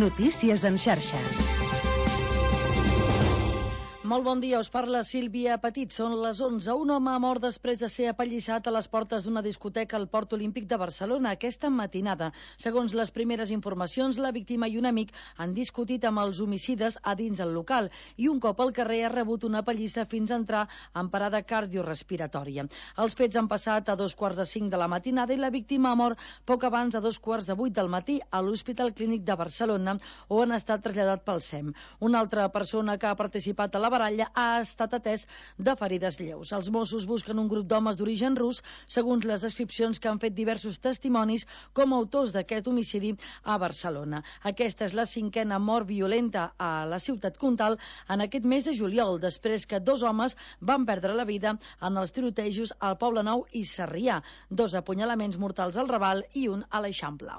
Notícies en xarxa. Molt bon dia, us parla Sílvia Petit. Són les 11. Un home ha mort després de ser apallissat a les portes d'una discoteca al Port Olímpic de Barcelona aquesta matinada. Segons les primeres informacions, la víctima i un amic han discutit amb els homicides a dins el local i un cop al carrer ha rebut una pallissa fins a entrar en parada cardiorespiratòria. Els fets han passat a 2:45 de la matinada i la víctima ha mort poc abans de 2:45 del matí a l'Hospital Clínic de Barcelona, on ha estat traslladat pel SEM. Una altra persona que ha participat a la baralla ha estat atès de ferides lleus. Els Mossos busquen un grup d'homes d'origen rus, segons les descripcions que han fet diversos testimonis com a autors d'aquest homicidi a Barcelona. Aquesta és la 5a mort violenta a la ciutat comtal en aquest mes de juliol, després que 2 homes van perdre la vida en els tirotejos al Poblenou i Sarrià, 2 apunyalaments mortals al Raval i un a l'Eixample.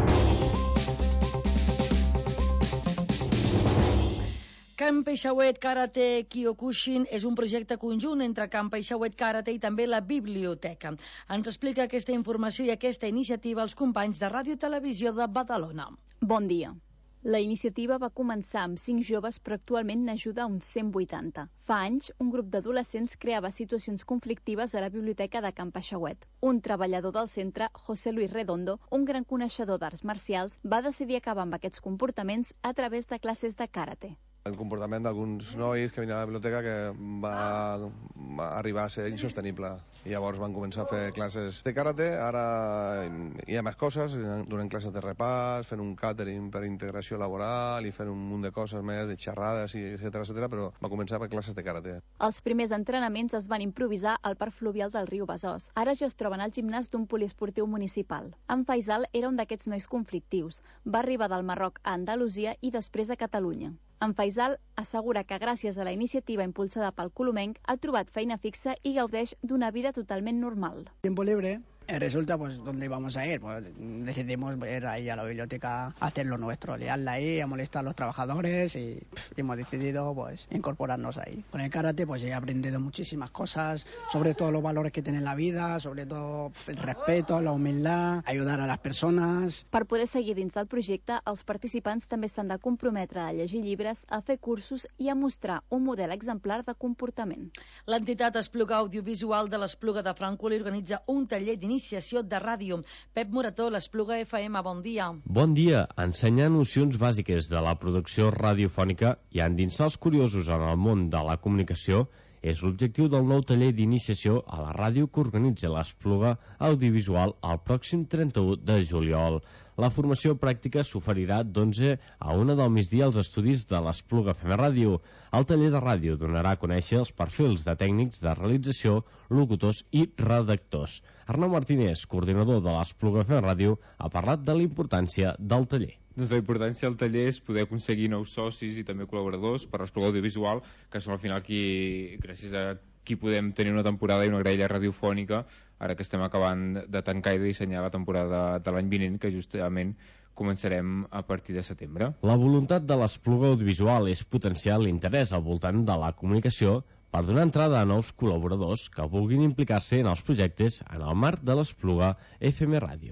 Camp Peixauet Karate Kyokushin és un projecte conjunt entre Camp Peixauet Karate i també la biblioteca. Ens explica aquesta informació i aquesta iniciativa els companys de Ràdio i Televisió de Badalona. Bon dia. La iniciativa va començar amb 5 joves, però actualment n'ajuda a uns 180. Fa anys, un grup d'adolescents creava situacions conflictives a la biblioteca de Camp Peixauet. Un treballador del centre, José Luis Redondo, un gran coneixedor d'arts marcials, va decidir acabar amb aquests comportaments a través de classes de karate. El comportament d'alguns nois que venien a la biblioteca que va arribar a ser insostenible i llavors van començar a fer classes de karate. Ara hi ha més coses, donem classes de repàs, fent un càtering per integració laboral i fent un munt de coses més, de xerrades, etcètera, però va començar per classes de karate. Els primers entrenaments es van improvisar al parc fluvial del riu Besòs. Ara ja es troben al gimnàs d'un poliesportiu municipal. En Faisal era un d'aquests nois conflictius. Va arribar del Marroc a Andalusia i després a Catalunya. En Faisal assegura que gràcies a la iniciativa impulsada pel colomenc ha trobat feina fixa i gaudeix d'una vida totalment normal. Tiempo libre. Resulta, pues, ¿dónde íbamos a ir? Pues decidimos ir ahí a la biblioteca a hacer lo nuestro, liarla ahí, a molestar a los trabajadores y hemos decidido, pues, incorporarnos ahí. Con el karate, pues, he aprendido muchísimas cosas, sobre todo los valores que tiene la vida, sobre todo el respeto, la humildad, ayudar a las personas. Per poder seguir dins del projecte, els participants també s'han de comprometre a llegir llibres, a fer cursos i a mostrar un model exemplar de comportament. L'entitat Espluga Audiovisual de l'Espluga de Francolí organitza un taller d'iniciació de ràdio. Pep Morató, l'Espluga FM, bon dia. Bon dia. Ensenyar nocions bàsiques de la producció radiofònica i endinsar els curiosos en el món de la comunicació és l'objectiu del nou taller d'iniciació a la ràdio que organitza l'Espluga Audiovisual el pròxim 31 de juliol. La formació pràctica s'oferirà d'11 a 1 del migdia als estudis de l'Espluga FM Ràdio. El taller de ràdio donarà a conèixer els perfils de tècnics de realització, locutors i redactors. Arnau Martínez, coordinador de l'Espluga FM Ràdio, ha parlat de la importància del taller. Doncs la importància del taller és poder aconseguir nous socis i també col·laboradors per l'Espluga Audiovisual, que són al final gràcies a qui podem tenir una temporada i una graella radiofònica, ara que estem acabant de tancar i de dissenyar la temporada de l'any vinent, que justament començarem a partir de setembre. La voluntat de l'Espluga Audiovisual és potenciar l'interès al voltant de la comunicació per donar entrada a nous col·laboradors que vulguin implicar-se en els projectes en el marc de l'Espluga FM Ràdio.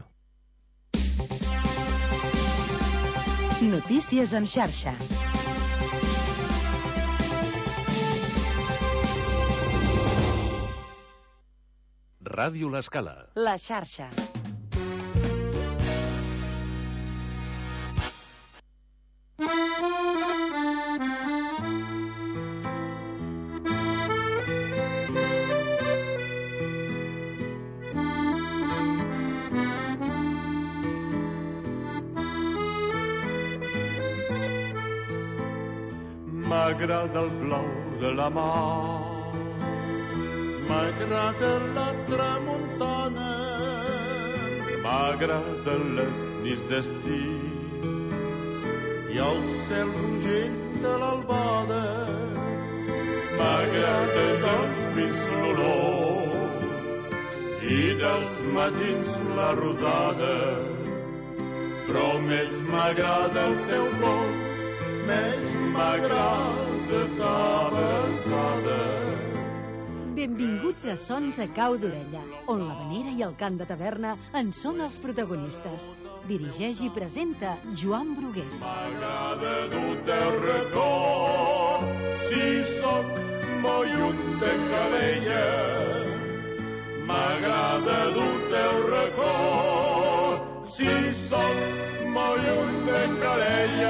Notícies en xarxa. Ràdio L'Escala. La xarxa. M'agrada el blau de la mar, m'agrada la tramuntana, m'agraden les nits d'estiu i el cel rogent de l'albada. M'agrada dels pins l'olor i dels matins la rosada, però més m'agrada el teu bosc, més m'agrada ta besada. Benvinguts Benvinguts a Sons a Cau d'Orella, on l'havanera i el cant de taverna en són els protagonistes. Dirigeix i presenta Joan Brugués. M'agrada dur-te el record, si sóc molt lluny de Calella. M'agrada dur-te el record, si sóc molt lluny de Calella.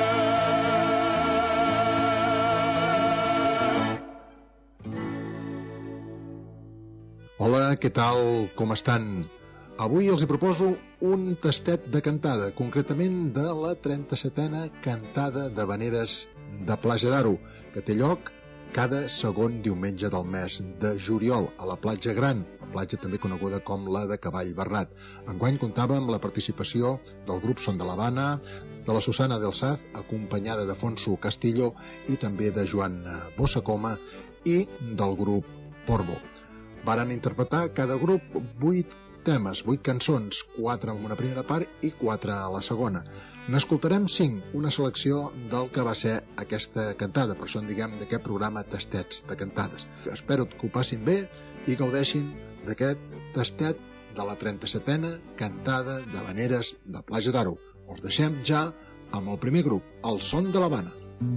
Hola, què tal? Com estan? Avui els hi proposo un tastet de cantada, concretament de la 37a cantada d'havaneres de Platja d'Aro, que té lloc cada segon diumenge del mes de juliol a la Platja Gran, la platja també coneguda com la de Cavall Barrat. Enguany comptava amb la participació del grup Son de l'Havana, de la Susana del Saz, acompanyada d'Afonso Castillo i també de Joan Bossacoma i del grup Porvo. Varen interpretar cada grup 8 temes, 8 cançons, 4 en una primera part i 4 a la segona. N'escoltarem 5, una selecció del que va ser aquesta cantada, per això en diguem d'aquest programa Tastets de Cantades. Espero que ho passin bé i gaudeixin d'aquest tastet de la 37a cantada d'havaneres de Platja d'Aro. Us deixem ja amb el primer grup, el Son de l'Havana.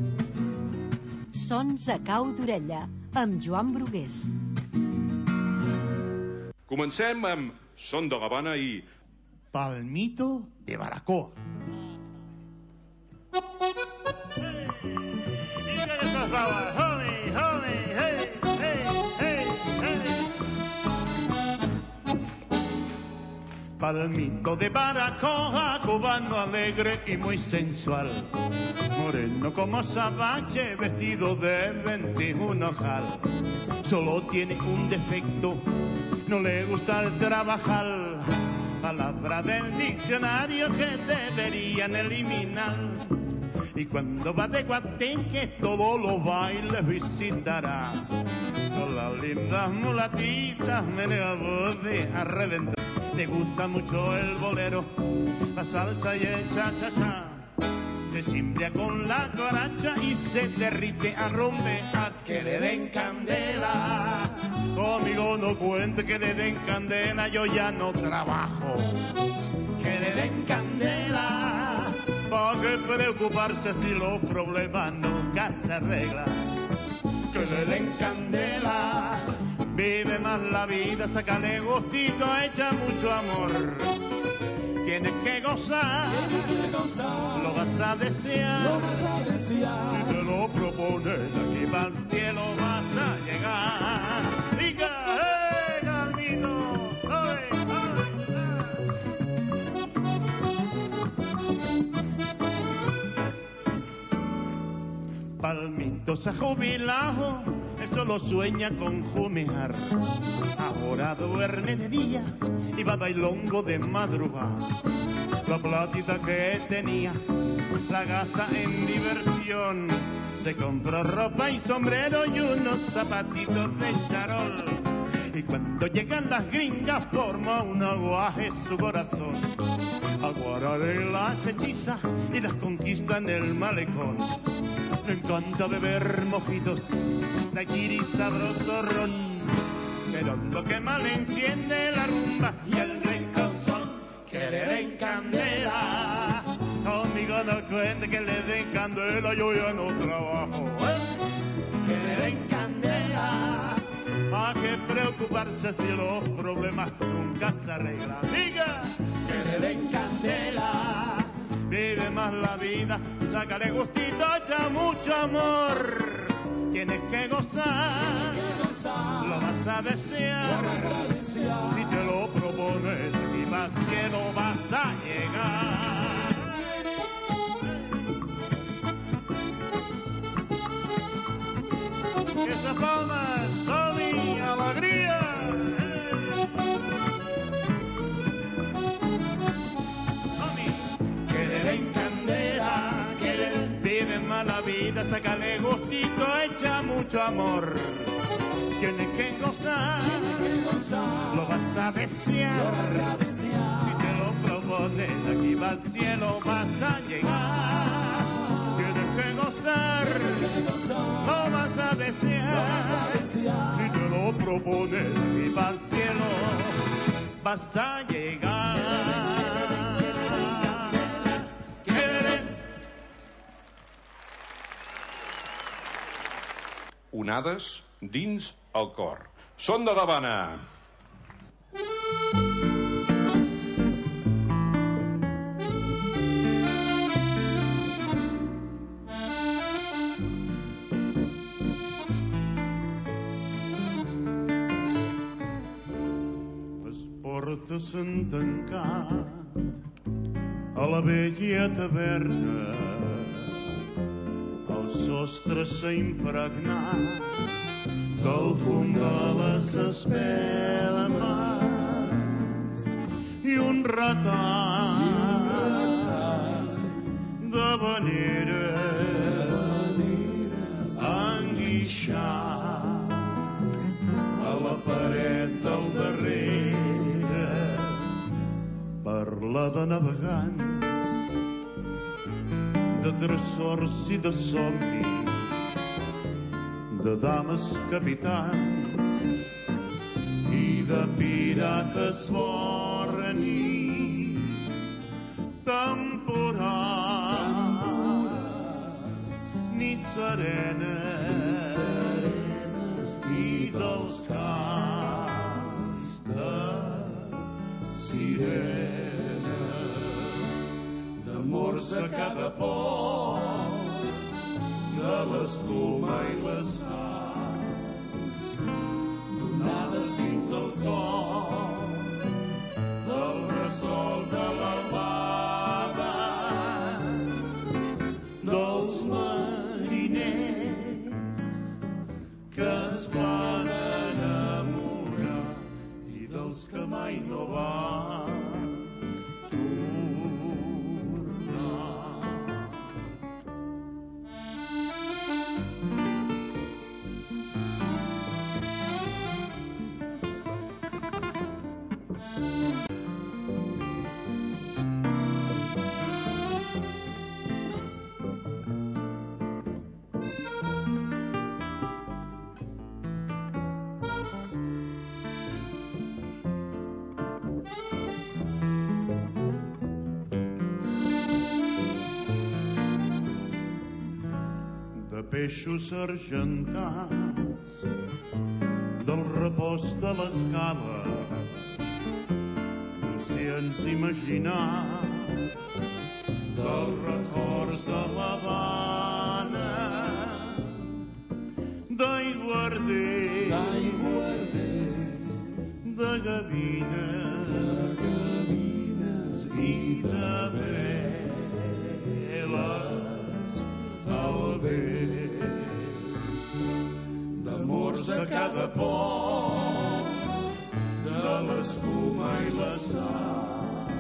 Sons a Cau d'Orella, amb Joan Brugués. Comencem amb Son de l'Havana i Palmito de Baracoa. Palmito de Baracoa, cubano alegre y muy sensual, moreno como azabache, vestido de 21 ojal. Solo tiene un defecto, no le gusta el trabajar. Palabra del diccionario que deberían eliminar. Y cuando va de guateque todos los bailes visitará. Con las lindas mulatitas menea borde a reventar. Le gusta mucho el bolero, la salsa y el cha-cha-cha. Se cimbrea con la guaracha y se derrite a rumbear. Que le den candela, conmigo no cuente que le den candela, yo ya no trabajo. Que le den candela, ¿para qué preocuparse si los problemas nunca se arreglan? Que le den candela, vive más la vida, sácale gustito, echa mucho amor. Tienes que gozar, lo vas a desear, si te lo propones, aquí para el cielo vas a llegar. ¡Diga, Carmino! Palmito se ha jubilado, él solo sueña con jumear. Ahora duerme de día y va bailongo de madrugada. La platita que tenía la gasta en diversión. Se compró ropa y sombrero y unos zapatitos de charol. Y cuando llegan las gringas forma un aguaje su corazón. Aguarale las hechiza y las conquista en el malecón. Le encanta beber mojitos, daiquiri sabroso ron. Pero lo que más le enciende la rumba y el rencazón. Que le den candela, conmigo no cuente que le den candela, yo ya no trabajo. Que le den candela, ¿para qué preocuparse si los problemas nunca se arreglan? Diga, que le den candela, vive más la vida, sácale gustito, echa mucho amor. Tienes que gozar, lo vas a desear, si te lo propones, y más cielo vas a llegar. Que se forma, sol y alegría. Que le den candela, que le vive más la vida, sácale gustito, echa mucho amor. Tienes que gozar, lo vas a desear, si te lo propones, aquí va al cielo vas a llegar. Tienes que gozar, lo vas a desear, si te lo propones. propone y va al cielo vas a llegar. Onades dins el cor. Són de L'Havana. Les portes s'han tancat a la vella taverna. El sostre s'ha impregnat del fum de les espelmes i un retall de veneres enguixat a la paret del darrere. Parla de navegants, de tresors i de somnis, de dames capitans i de pirates borni, temporals, nits serenes i dels cants de sirenes, d'amors a cada port, de l'escuma i la sal, donades dins el cor del bressol de l'albada, dels mariners que es van enamorar i dels que mai no van peixos argentats del repòs de les caves, d'oceans imaginats, dels records de l'Havana, d'aiguarders, de gavines i de veles al vent, d'amors a cada port, de l'escuma i la sal,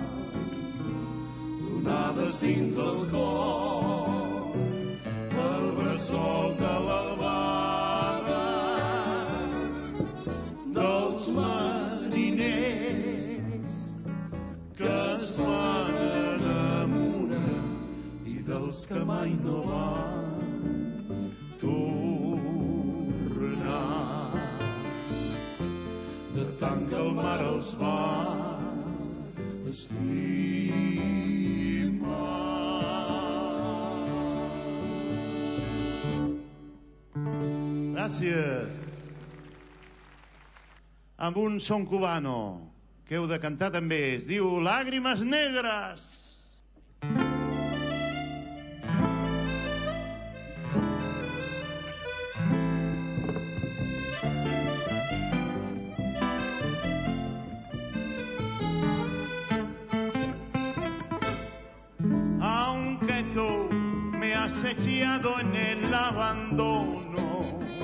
donades dins el cor del bressol de l'albada, dels mariners que es van enamorar i dels que mai no van tornar, de tant que el mar els va estimar. Gràcies. Amb un son cubano que heu de cantar també, es diu Lágrimas Negras. Aunque tú me has echado en el abandono,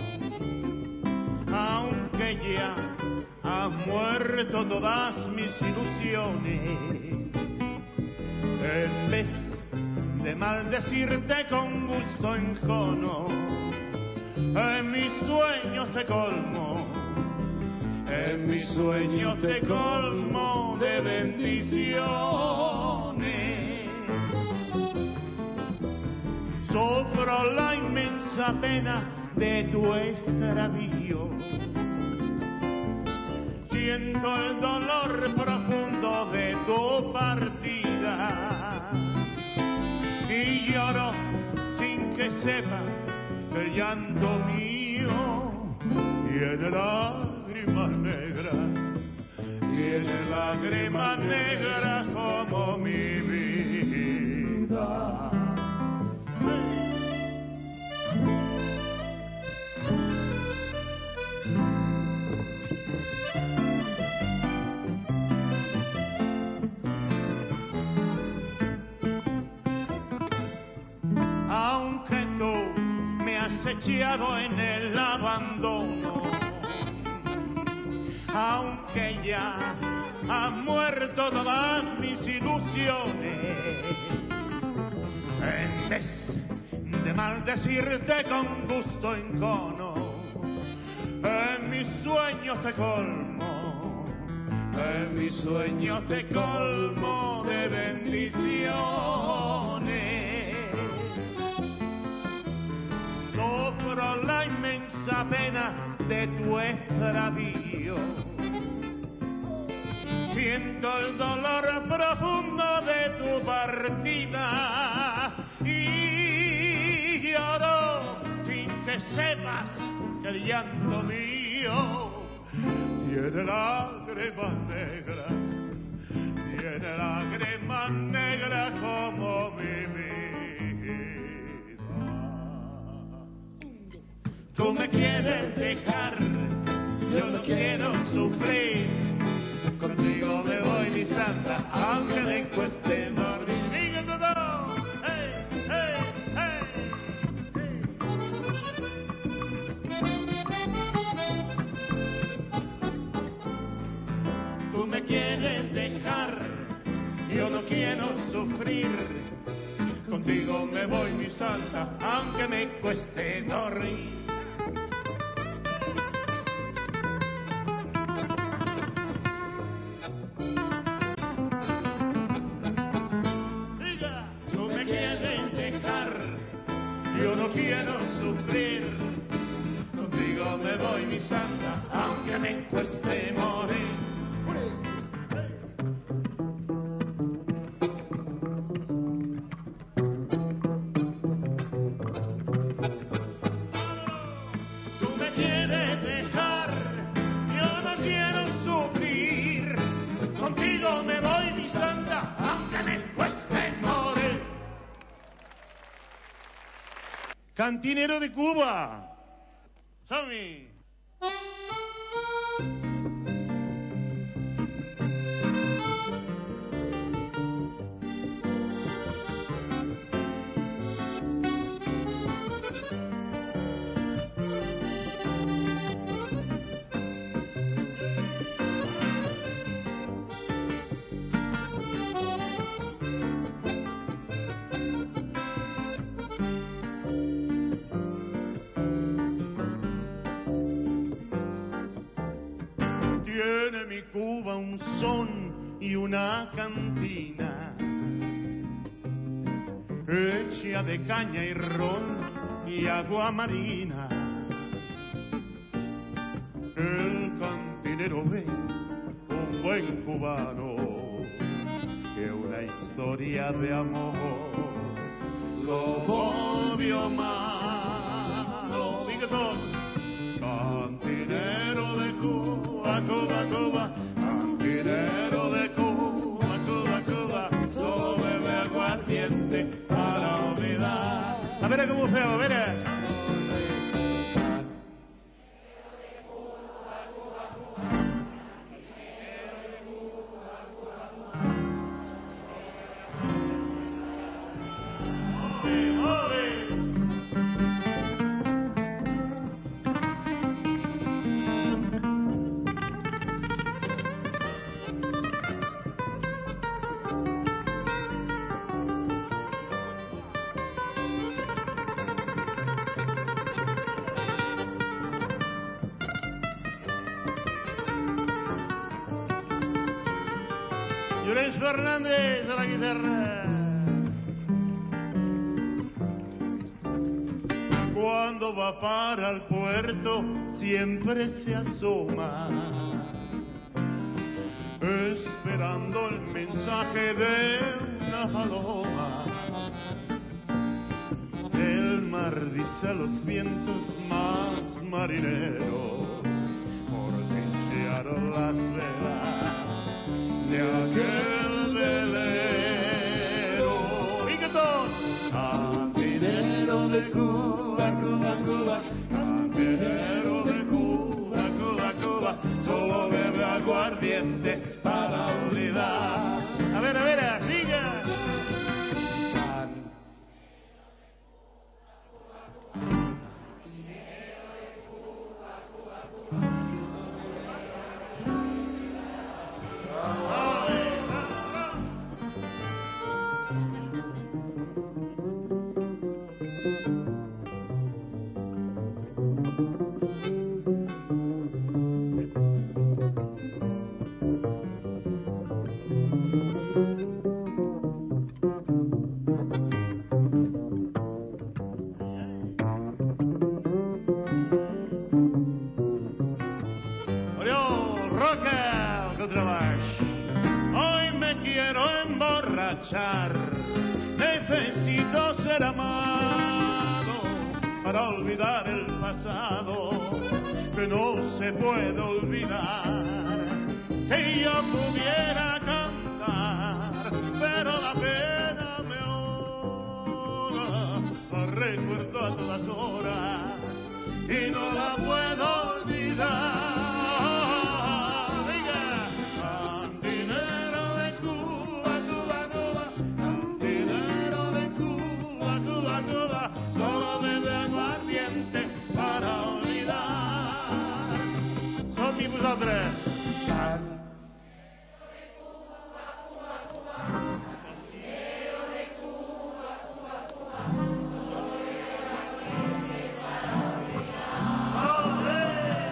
aunque ya han muerto todas mis ilusiones, en vez de maldecirte con gusto encono, en mis sueños te colmo, en mis sueños te colmo de bendiciones. Sufro la inmensa pena de tu extravío, Siento el dolor profundo de tu partida y lloro sin que sepas que el llanto mío tiene lágrimas negras como mi vida. Aunque tú me has echado en el abandono, aunque ya han muerto todas mis ilusiones, en vez de maldecirte con gusto en cono, en mis sueños te colmo, en mis sueños te colmo de bendiciones. Sopro la inmensa pena de tu extravío, siento el dolor profundo de tu partida y lloro sin que sepas que el llanto mío tiene lágrimas negras como mi vida. Tú me quieres dejar, yo no quiero sufrir. Contigo me voy, mi santa, aunque me cueste dormir. ¡Diga todo! ¡Hey, hey, hey! Tú me quieres dejar, yo no quiero sufrir. Contigo me voy, mi santa, aunque me cueste dormir. Quiero sufrir, contigo me voy, mi santa, aunque me cueste morir. Tú me quieres dejar, yo no quiero sufrir, contigo me voy, mi santa, aunque me cueste morir. Cantinero de Cuba. Sammy. Tiene mi Cuba un son y una cantina hecha de caña y ron y agua marina. El cantinero es un buen cubano que una historia de amor lo volvió malo. Diga todo. Cantinero de Cuba, Cuba, Cuba, cantinero de Cuba, Cuba, Cuba, solo bebe aguardiente para olvidar. A ver cómo feo, a ver. Luis Fernández a la guitarra. Cuando va para el puerto siempre se asoma esperando el mensaje de una paloma. El mar dice a los vientos más marineros por trinchear las velas de aquel velero. Y que todos, cantinero de Cuba, Cuba, Cuba, cantinero de Cuba, Cuba, Cuba, solo bebe aguardiente para olvidar. A ver, diga. Necesito ser amado para olvidar el pasado que no se puede olvidar. Si yo pudiera cantar, pero la pena me ahoga, la recuerdo a todas horas y no la puedo olvidar. Solo bebe aguardiente para olvidar. Som i vosaltres. Cantinero de Cuba, Cuba, Cuba, solo bebe aguardiente para olvidar.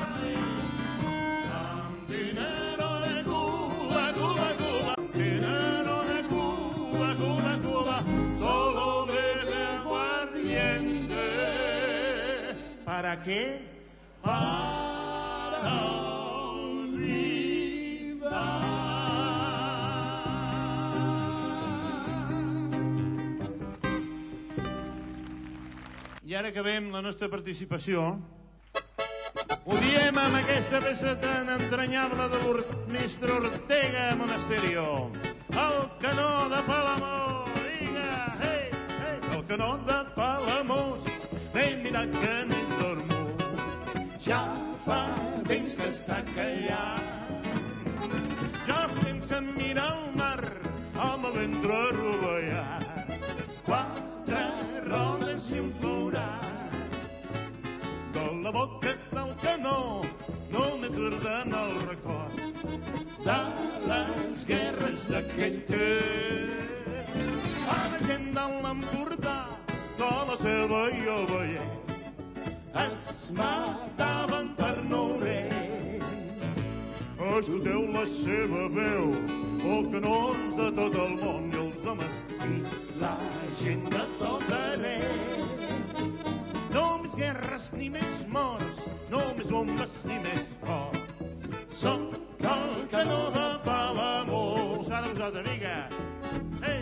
Cantinero de Cuba, Cuba, Cuba, cantinero de Cuba, Cuba, Cuba, solo ¿para qué? Para olvidar. I ara acabem la nostra participació. Ho diem amb aquesta peça tan entranyable de l'Ernesto Ortega Monasterio. El canó de Palamós, diga, hey, hey. El canó de Palamós, ben mirat que n'és dormut, ja fa temps que està callat. Ja fa temps que mira el mar amb el ventre rovellat. 4 rodes i un florat. De la boca del canó només surten el record de les guerres d'aquell temps. A la gent de l'Empordà de la seva i el Vallès es mataven per no haver. Escolteu la seva veu, els canons de tot el món i els homes i la gent de tot arreu. No més guerres ni més morts, no més bombes ni més foc. Som el canó de Palamós. Ara vosaltres, vinga. Ei!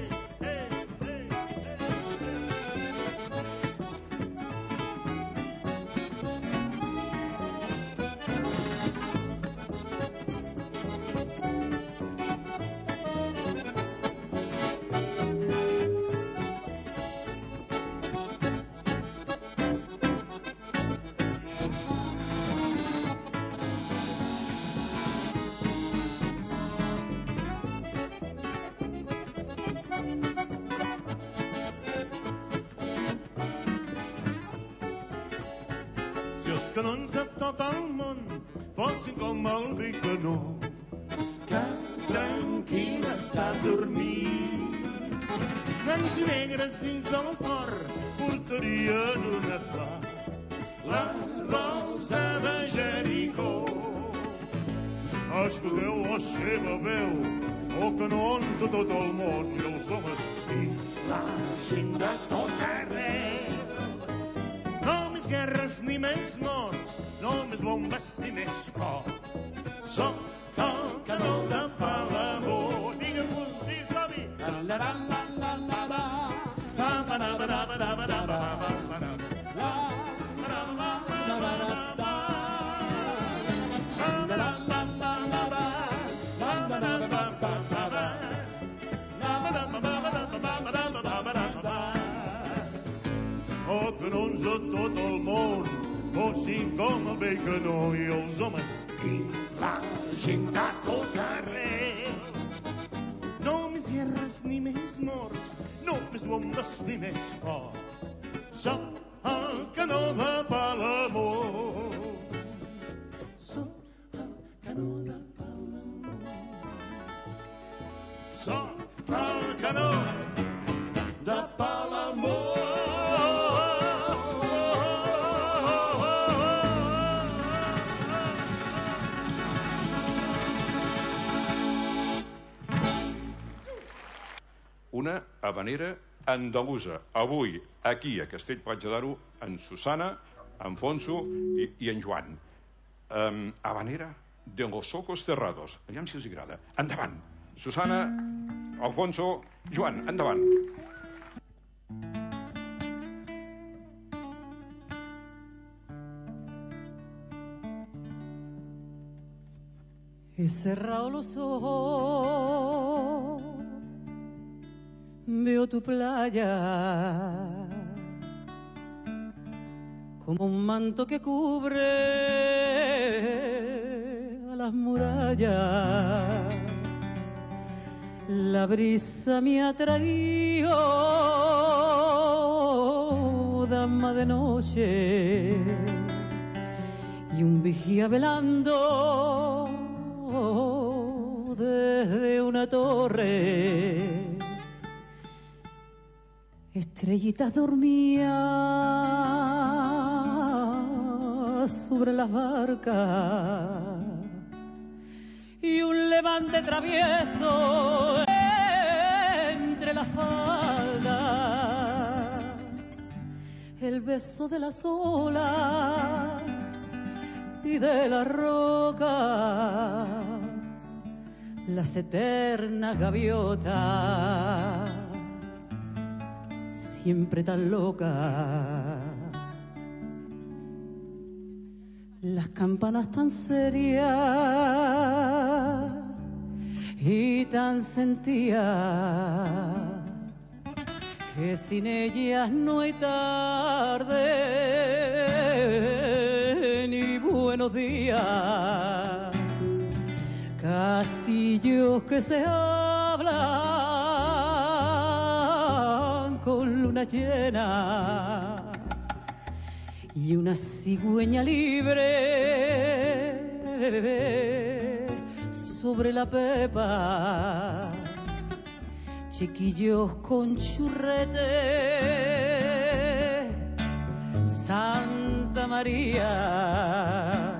Canons de tot el món fossin com el Vicanó, que tranquil està dormint. Blancs i negres dins del cor portarien una flor, la rosa de Jericó. Escolteu la seva veu, els canons de tot el món i els homes i la gent de tot arreu. No més guerres ni més morts, no més bombes ni més cor. Som el canó de com el bé que no i els homes i la gent de tot arreu. No més guerres ni més morts, no més bombes ni més foc. Som el canó de Palamós. Som el canó de Palamós. Som el canó de Palamós. Una habanera andalusa. Avui, aquí, a Castell-Platja d'Aro, en Susana, en Fonso i en Joan. Habanera de los ojos cerrados. Aviam si els agrada. Endavant. Susana, Alfonso, Joan, endavant. He cerrado los ojos, veo tu playa como un manto que cubre a las murallas. La brisa me ha traído, dama de noche, y un vigía velando desde una torre. Estrellitas dormían sobre las barcas y un levante travieso entre las faldas. El beso de las olas y de las rocas, las eternas gaviotas, siempre tan locas. Las campanas tan serias y tan sentidas, que sin ellas no hay tarde ni buenos días. Castillos que se hablan con luna llena y una cigüeña libre sobre la pepa. Chiquillos con churrete, Santa María,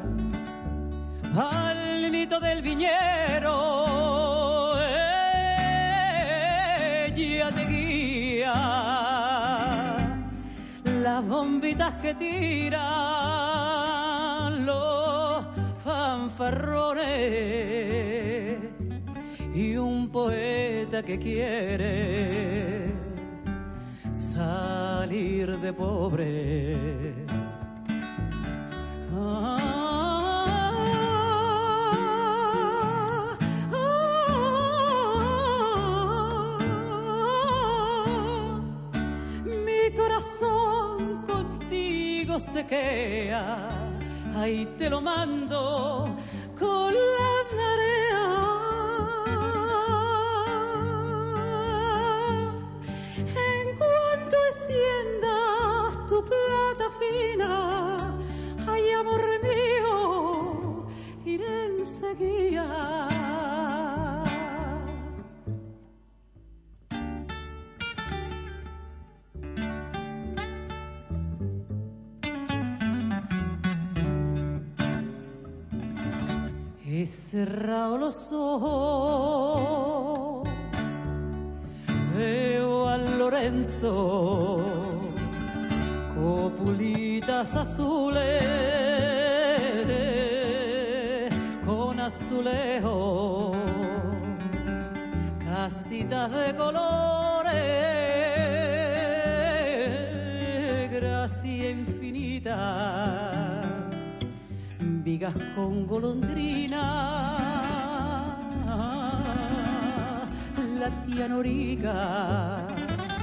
al nito del viñero, ella te guía. Las bombitas que tiran los fanfarrones y un poeta que quiere salir de pobre. Mi corazón contigo se queda, ahí te lo mando con la marea. En cuanto enciendas tu plata fina, ay amor mío, iré enseguida. He cerrado los ojos, veo a Lorenzo, copulitas azules con azulejos, casitas de colores, gracia infinita, vigas con golondrina, la tía Norica,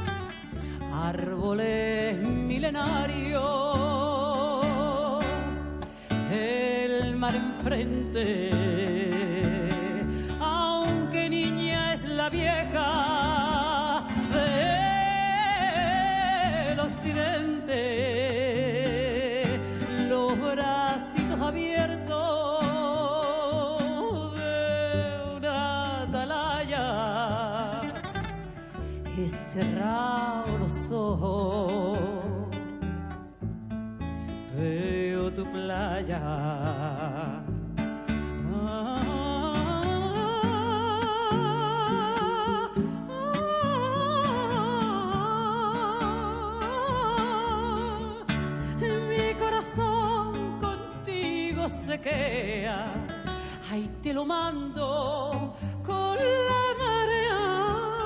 árboles milenarios mar enfrente. Aunque niña es la vieja del occidente, los bracitos abiertos de una atalaya, he cerrado los ojos, veo tu playa. Mi corazón contigo se queda, ahí te lo mando con la marea.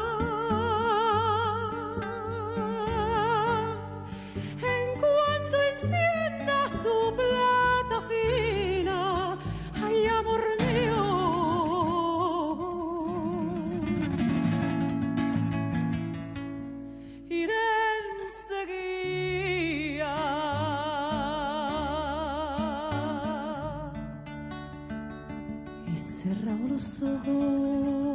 En cuanto enciendas tu plata fina, ay amor mío, iré enseguida. He cerrado los ojos.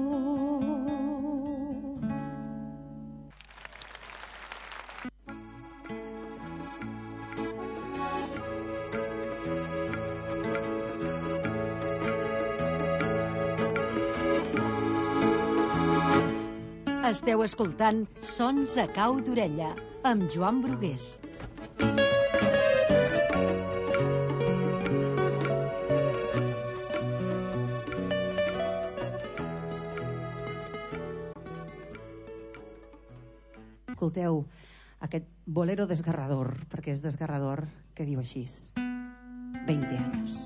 Esteu escoltant Sons a cau d'orella, amb Joan Brugués. Escolteu aquest bolero desgarrador, perquè és desgarrador, que diu així: 20 anys.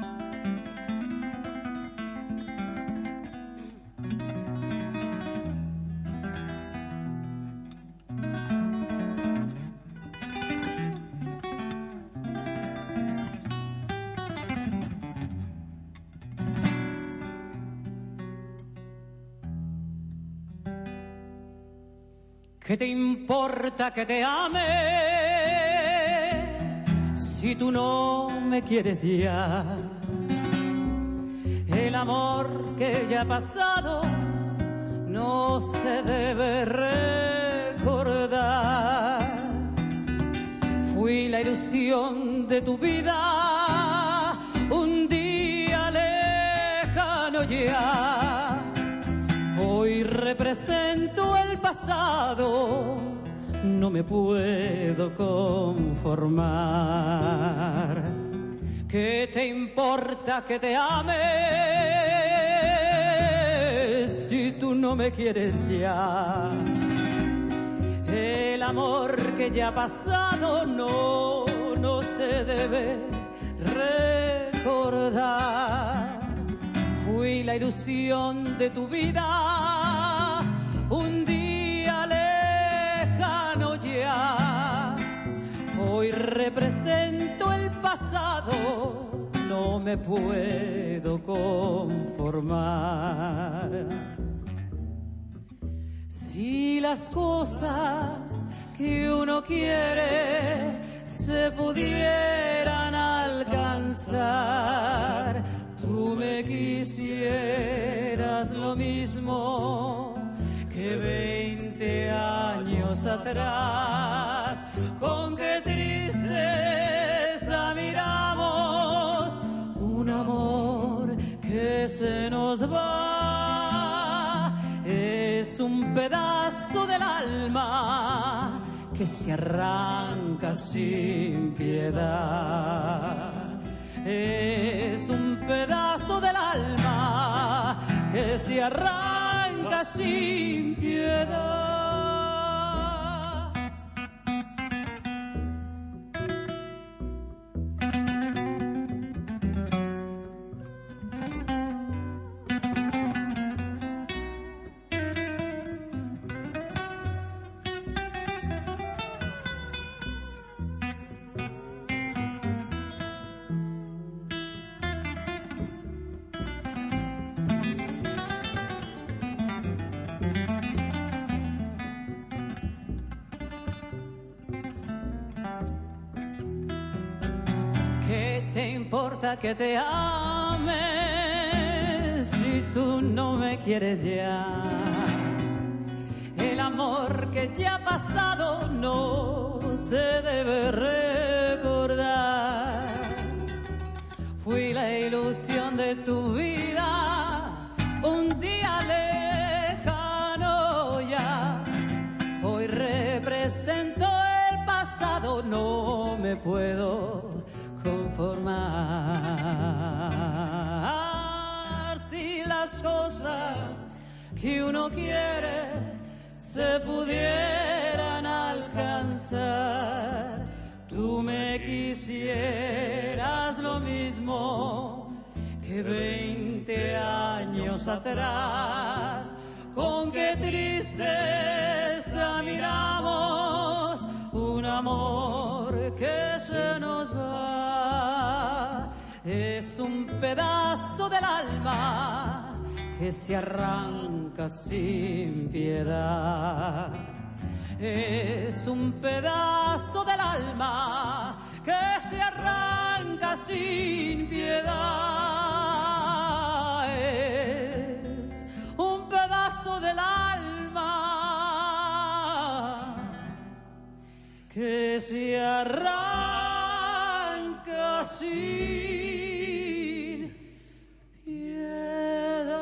¿Qué te importa que te ame si tú no me quieres ya? El amor que ya ha pasado no se debe recordar. Fui la ilusión de tu vida, un día lejano ya. Hoy represento el pasado, no me puedo conformar. ¿Qué te importa que te ame si tú no me quieres ya? El amor que ya ha pasado no se debe recordar. Fui la ilusión de tu vida, un día lejano ya. Hoy represento el pasado, no me puedo conformar. Si las cosas que uno quiere se pudieran alcanzar, tú me quisieras lo mismo que 20 años atrás. Con qué tristeza miramos un amor que se nos va. Es un pedazo del alma que se arranca sin piedad. Es un pedazo del alma que se arranca sin piedad. ¿Qué te importa que te ame si tú no me quieres ya? El amor que ya ha pasado no se debe recordar. Fui la ilusión de tu vida, un día lejano ya. Hoy represento el pasado, no me puedo conformar. Si las cosas que uno quiere se pudieran alcanzar, tú me quisieras lo mismo que 20 años atrás. Con qué tristeza miramos un amor que se nos va. Es un pedazo del alma que se arranca sin piedad. Es un pedazo del alma que se arranca sin piedad. Es un pedazo del alma que se arranca sin piedad.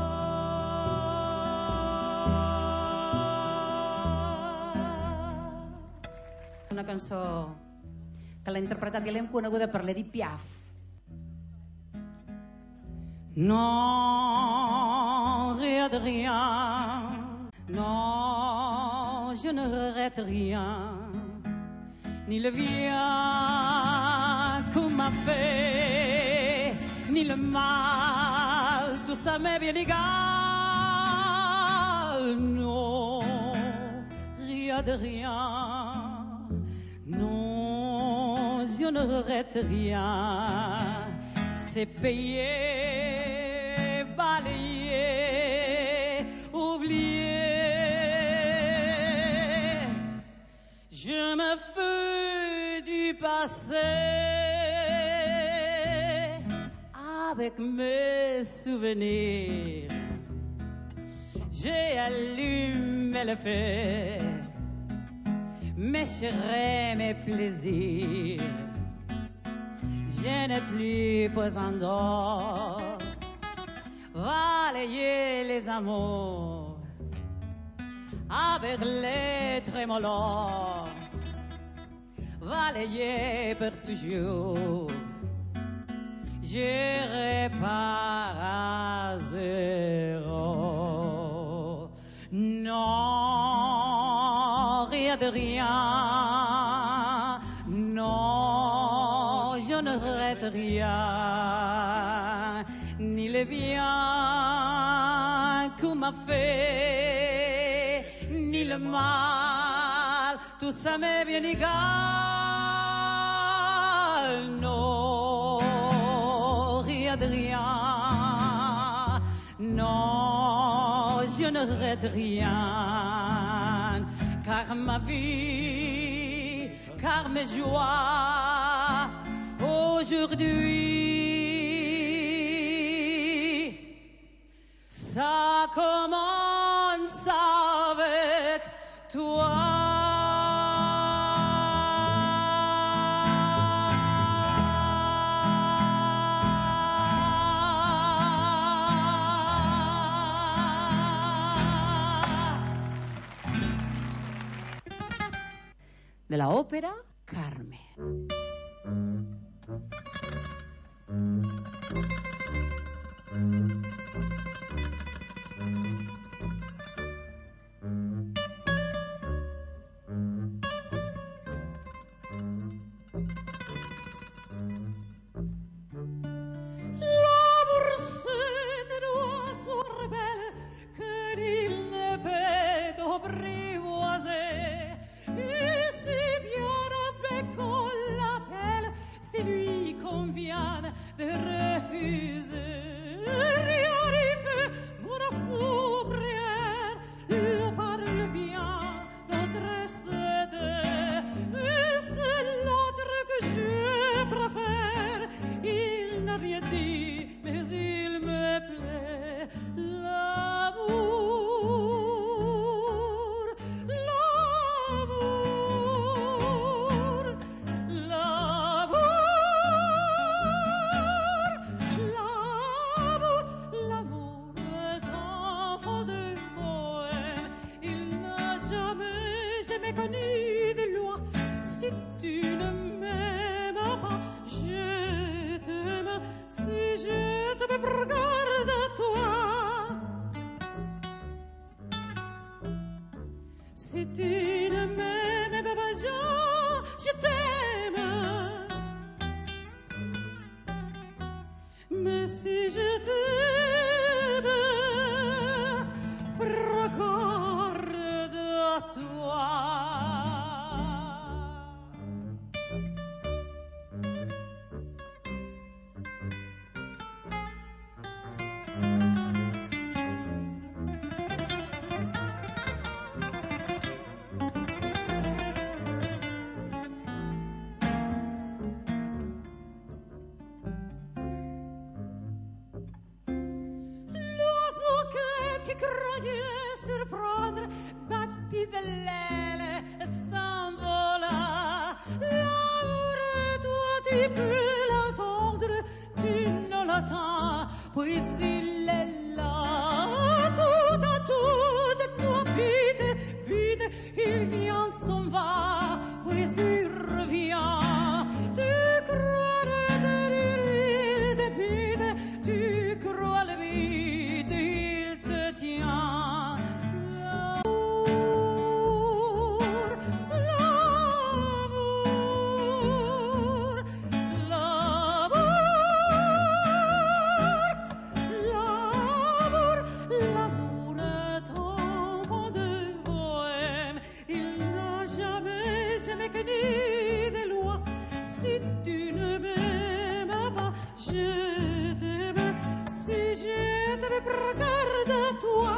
Una cançó que l'ha interpretat i l'hem coneguda per l'Edith Piaf. Non, rien de rien. Non, je ne regrette rien. Ni le bien qu'on m'a fait, ni le mal, tout ça m'est bien égal. Non, rien de rien. Non, je ne regrette rien. C'est payé, balayé, oublié. Je me fous du passé avec mes souvenirs. J'ai allumé le feu, mes chérés, mes plaisirs. Je n'ai plus besoin d'or, balayer les amours avec les trémolos, balayer pour toujours. Je répare à zéro. Non, rien de rien. Non, je ne regrette rien. Ni le bien qu'on m'a fait, ni le mal, tout ça m'est bien égal. Non, rien de rien. Non, je ne regrette rien. Car ma vie, car mes joies, aujourd'hui, ça commence avec toi. De la ópera Carmen. De refuser, rien n'y fait, mon assaut prière, le parle bien, l'autre c'était, et c'est l'autre que je préfère. rien dit, mais il me plaît. L'amour, l'amour, l'amour, l'amour, l'amour est enfant de Bohème. Il n'a jamais connu de loi. Si tu ne m'aimes pas, je t'aime. Si je t'aime, regarde-toi. Si tu ne m'aimes pas, je t'aime. Mais si je t'aime, regarde-toi. L'oiseau que tu croyais surprendre battit de l'aile et s'envola. L'amour, toi tu peux l'entendre, tu ne l'attends, puis il est là. Tout à tout de toi vite, vite, il vient, s'en va, puis il revient. Tu crois le vide, tu crois le vide, il te tient. L'amour, l'amour, l'amour, l'amour est enfant de Bohème. Il n'a jamais connu de loi. Si tu ne m'aimes pas, je t'aime. Si je t'aime, regarde-toi.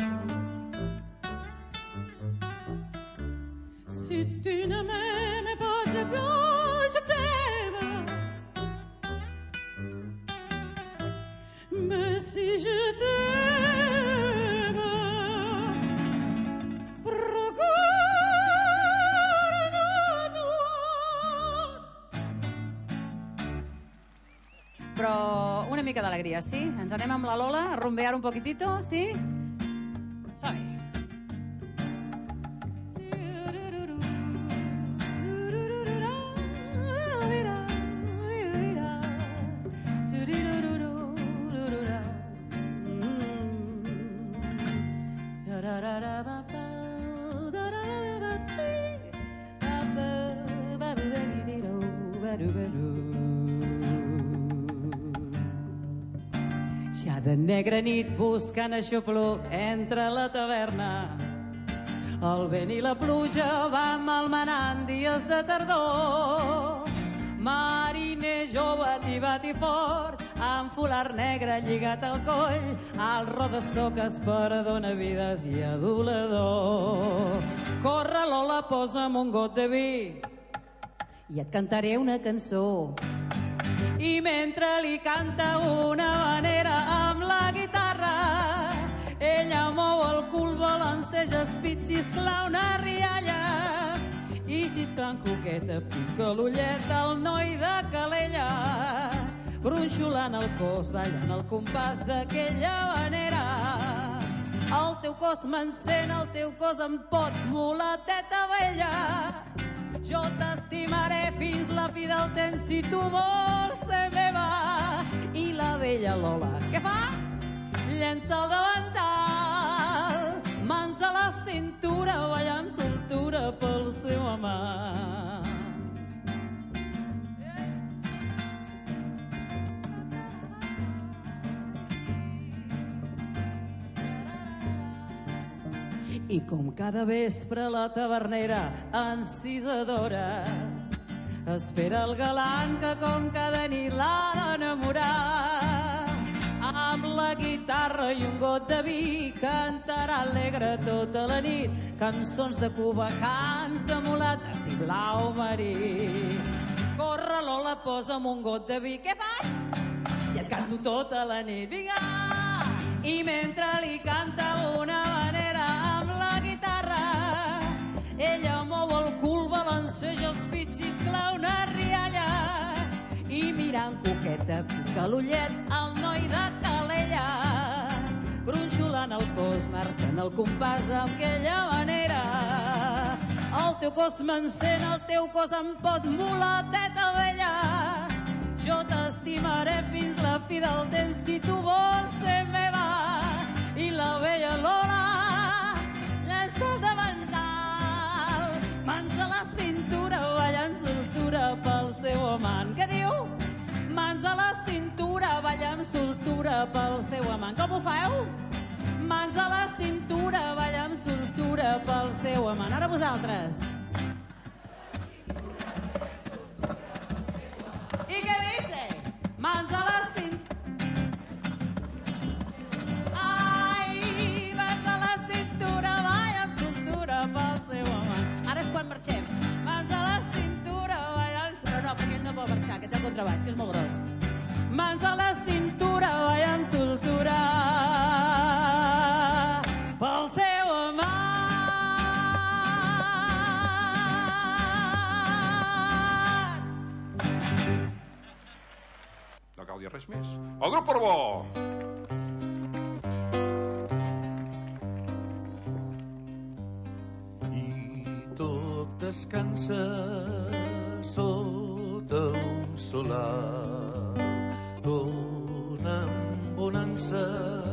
Si tu ne m'aimes pas, je t'aime. Mais si je t'aime, regarde-toi. Però una mica d'alegria, sí? Ens anem amb la Lola a rumbear un poquitito, sí? Som-hi. Ja de negra nit buscant aixopluc entre la taverna. El vent i la pluja van malmenant dies de tardor. Mariner jove, tibat i fort, amb folar negre lligat al coll, al rodassó que es perdona vides i adulador. Corre, Lola, posa'm un got de vi i et cantaré una cançó. I mentre li canta una vanera amb la guitarra, ella mou el cul, balanceja espits i esclar una rialla. I xisclant coqueta pica l'ullet al noi de Calella, gronxolant el cos, ballant el compàs d'aquella vanera. El teu cos m'encén, el teu cos em pot, mulateta vella. Jo t'estimaré fins la fi del temps si tu vols ser meva. I la vella Lola, què fa? Llença el davantal, mans a la cintura, ballant soltura pel seu amant. I com cada vespre la tavernera encisadora espera el galant que com cada nit l'ha d'enamorar. Amb la guitarra i un got de vi cantarà alegre tota la nit cançons de Cuba, cants de mulates i blau marí. Corre, Lola, posa'm un got de vi. Què faig? tota la nit. Vinga! I mentre li canta una manera amb la guitarra, ella mou el cul, balanceja els pits, xiscla una rialla, i mirant coqueta pica l'ullet al noi de Calella, gronxolant el cos, marcant el compàs amb aquella manera. El teu cos m'encén, el teu cos em pot, mulateta vella. Jo t'estimaré fins la fi del temps si tu vols ser meva. I la vella Lola llença el davantal, mans a la cintura, ballant soltura pel seu amant. Què diu? Mans a la cintura, ballant soltura pel seu amant. Com ho feu? Mans a la cintura, ballant soltura pel seu amant. Ara vosaltres. ¿Y qué dice? Mans a la cintura. Ai, mans a la cintura, ballant soltura pel seu amant. Ara és quan marxem. Mans a la cintura, ballant soltura. No, perquè ell no pot marxar, que té el contrabaix, que és molt gros. Mans a la cintura, ballant soltura pel seu amant. No cal dir res més. El grup Portbó! I tot descansa sota un solar, donant bonança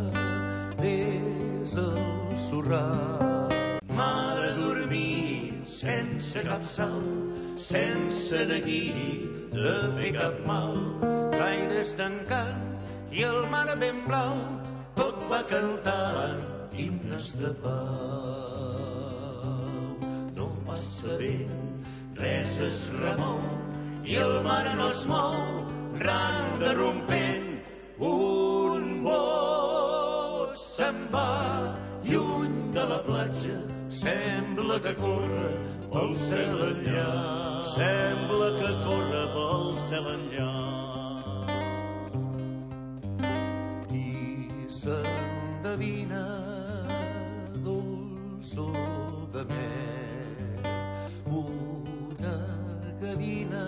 és el sorrar. Mare dormir sense cap sal, sense neguir de fer cap mal. L'aire tancant i el mar ben blau, tot va cantant himnes de pau. No passa vent, res es remou, i el mar no es mou, ran de rompent. Un bot se'n va lluny de la platja, sembla que corre pel cel enllà. Sembla que corre pel cel enllà. I s'endevina dolçor de mel, una gavina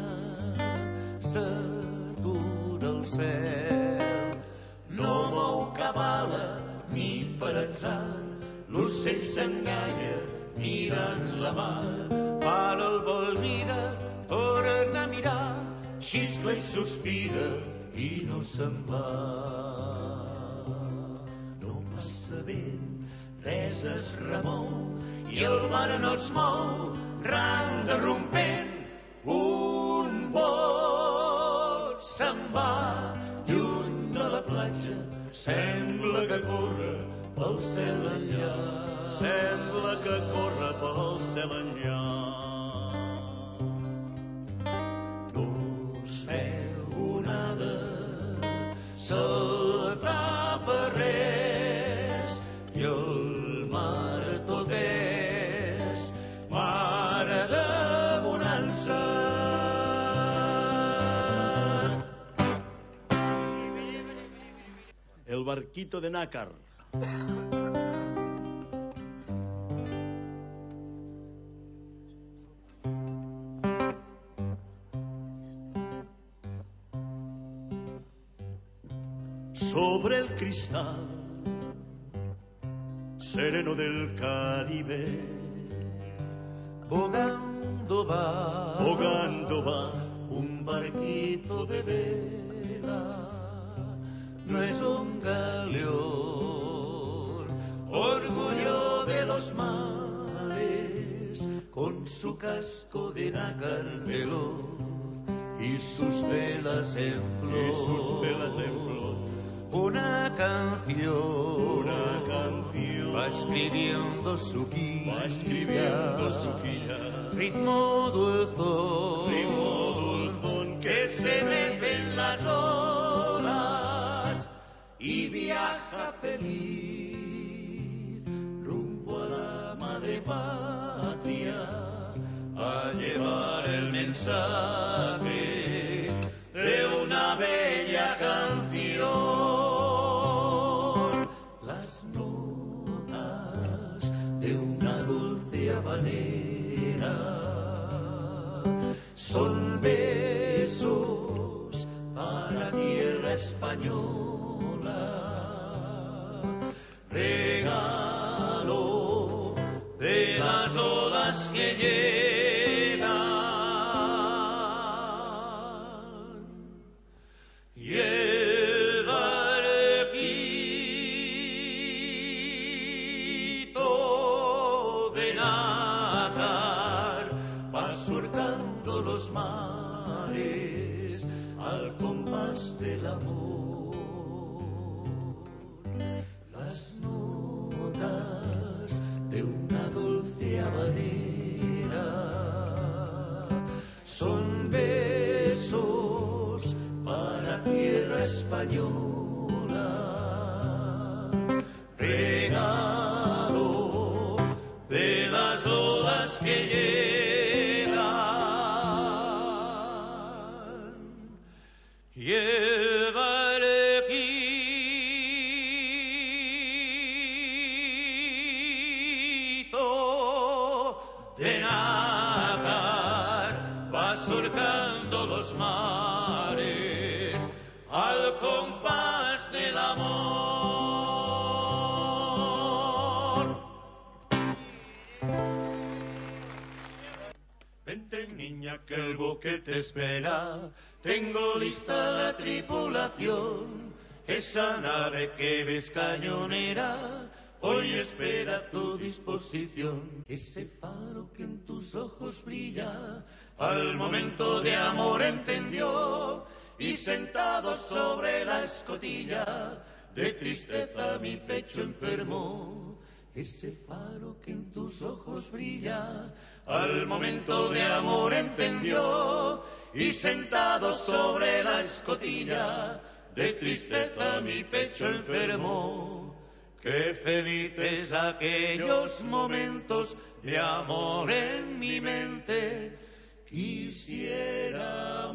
s'atura al cel. No mou cap ala ni per atzar, l'ocell s'enganya mirant la mar. Para el vol, mira, torna a mirar, xiscla i sospira i no se'n va. No passa vent, res es remou, i el mar no es mou, ran de rompent. Un bot se'n va lluny de la platja, sembla que corre pel cel enllà. Sembla que corre pel cel enllà. No us feu onada, se'l tapa res, i el mar tot és mare de bonança. El barquito de nácar. Sobre el cristal sereno del Caribe, bogando va un barquito de vela. No es un galeón, orgullo de los mares, con su casco de nácar veloz y sus velas en flor. Una canción va escribiendo su quilla, ritmo dulzón que se mece en las olas y viaja feliz rumbo a la madre patria a llevar el mensaje de una bella canción. española. Regalo de las olas que llegan y el barquito de nácar va surcando los mares al compás del amor. Las notas de una dulce habanera son besos para tierra española. Regalo de las olas que llegan y el barquito de nácar va surcando los mares al compás del amor. Vente, niña, que el buque te espera. Tengo lista la tripulación. Esa nave que ves cañonera hoy espera a tu disposición. Ese faro que en tus ojos brilla al momento de amor encendió, y sentado sobre la escotilla de tristeza mi pecho enfermó. Ese faro que en tus ojos brilla al momento de amor encendió, y sentado sobre la escotilla de tristeza mi pecho enfermó. Qué felices aquellos momentos de amor en mi mente, quisiera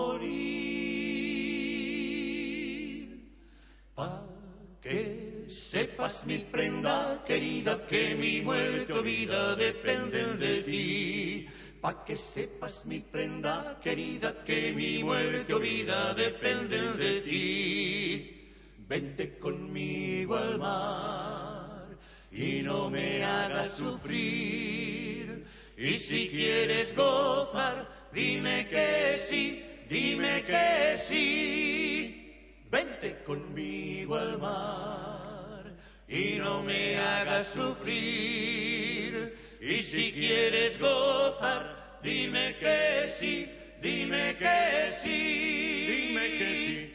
morir. Pa' que sepas, mi prenda querida, que mi muerte o vida dependen de ti. Pa' que sepas, mi prenda querida, que mi muerte o vida dependen de ti. Vente conmigo al mar y no me hagas sufrir. Y si quieres gozar, dime que sí, dime que sí. Vente conmigo al mar y no me hagas sufrir. Y si quieres gozar, dime que sí, dime que sí, dime que sí.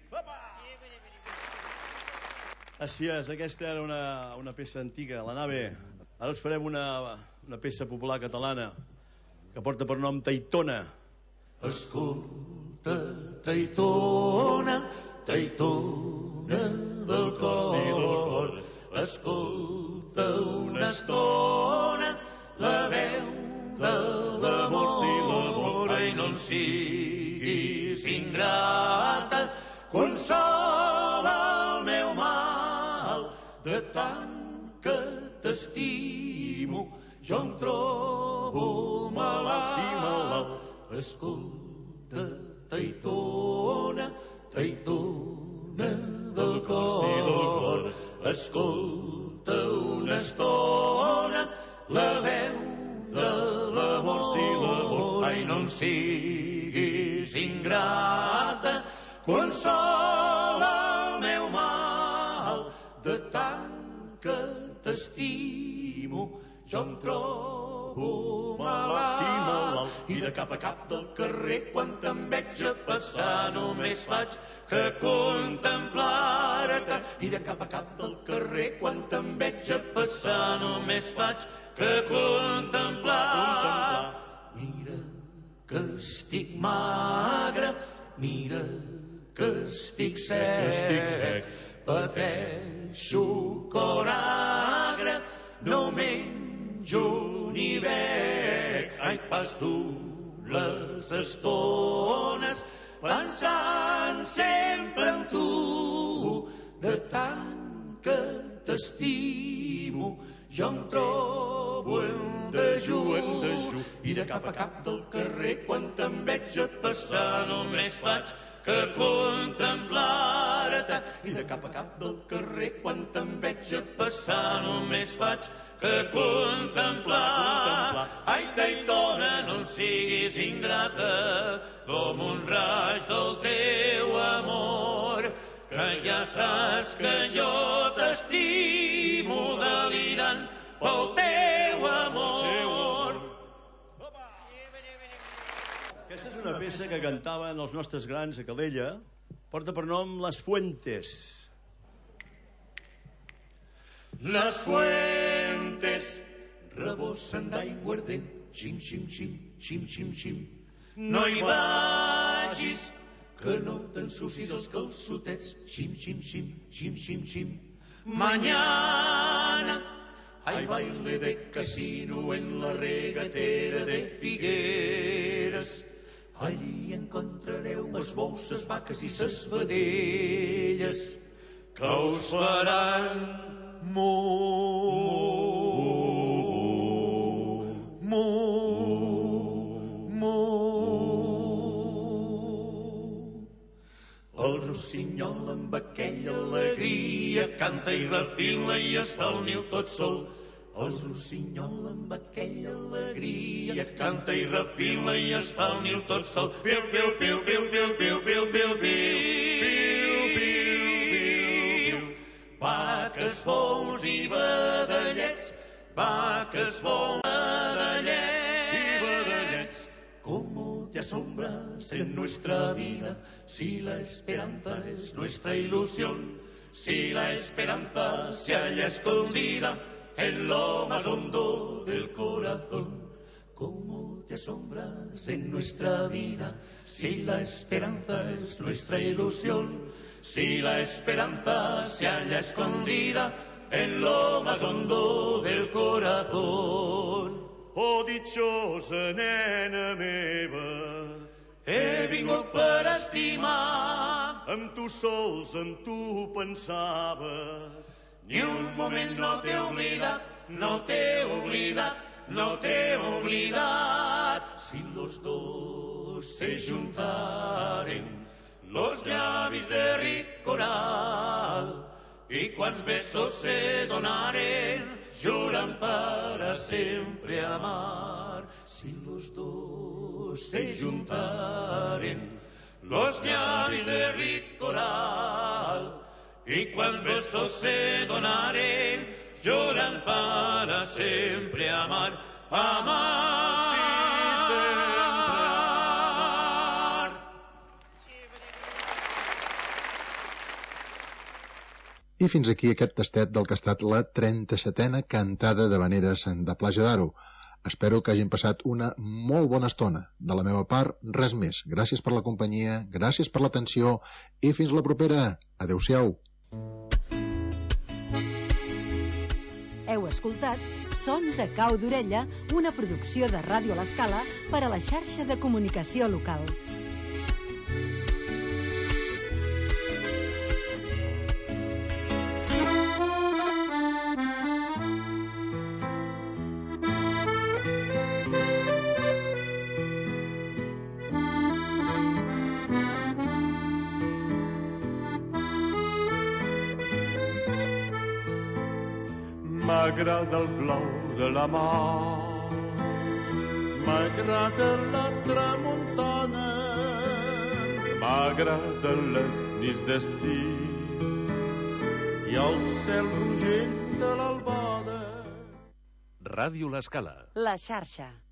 Així és, aquesta era una peça antiga, la nave. Ara us farem una peça popular catalana que porta per nom Taitona. Escolta, Taitona, Taitona del cor, escolta una estona la veu de l'amor, i no en siguis ingrata, consola el meu mal, de tant que t'estimo, jo em trobo malalt. Sí, malalt. Escolta, Taitona, Taitona del cor, escolta una estona la veu de l'amor. Sí, l'amor. Ai, no en siguis ingrata, consola el meu mal, de tant que t'estimo, jo em trobo malalt. Sí, malalt. I de cap a cap del carrer, quan te'n veig a passar, només faig que contemplar-te. I de cap a cap del carrer, quan te'n veig a passar, només faig que contemplar. Mira que estic magre, mira que estic sec, pateixo cor agre, no menjo ni bec. Ai, passo les estones pensant sempre en tu, de tant que t'estimo, jo em trobo en dejú. I de cap a cap del carrer, quan te'n veig a passar, només faig que contemplar-te. I de cap a cap del carrer, quan te'n veig a passar, només faig que contemplar. Ai, Taitona, no em siguis ingrata, com un raig del teu amor, que ja saps que jo t'estimo delirant pel teu amor. Aquesta és una peça que cantaven els nostres grans a Calella. Porta per nom Les Fuentes. Les fuentes rebossen d'aigua ardent, xim, xim, xim, xim, xim, xim. No hi vagis, que no t'ensucis els calçotets, xim, xim, xim, xim, xim, xim. Mañana hay baile de casino en la regatera de Figueres. Allí encontrareu els bous, les vaques i les vedelles, que us faran El rossinyol amb aquella alegria canta i refila i es fa el niu tot sol. El rossinyol amb aquella alegria canta i refila i es fa el niu tot sol. Piu, piu, piu, piu, piu, piu, piu, piu, piu, piu. Vaques, bous i vedellets, vaques, bous, vedellets. Cómo te asombras en nuestra vida, si la esperanza es nuestra ilusión, si la esperanza se halla escondida en lo más hondo del corazón. Cómo te asombras en nuestra vida, si la esperanza es nuestra ilusión, si la esperanza se halla escondida en lo más hondo del corazón. Oh, dichosa nena meva, he vingut per estimar, amb tu sols, amb tu pensava. Ni un moment no t'he oblidat, no t'he oblidat, no t'he oblidat. Si los dos se juntaren, los llavis de ric coral, y cuans besos se donaren, juran para siempre amar. Si los dos se juntaren, los llavis de ric coral, y cuans besos se donaren, juran para siempre amar, amar, sí, siempre amar. I fins aquí aquest tastet del que ha estat la 37a cantada d'havaneres de Platja d'Aro. Espero que hagin passat una molt bona estona. De la meva part, res més. Gràcies per la companyia, gràcies per l'atenció i fins la propera. Adéu-siau. Heu escoltat Sons a cau d'orella, una producció de Ràdio a l'Escala per a la xarxa de comunicació local. M'agrada el blau de la mar, m'agrada la tramuntana, m'agraden les nits d'estiu i el cel rogent de l'albada. Ràdio l'Escala. La xarxa.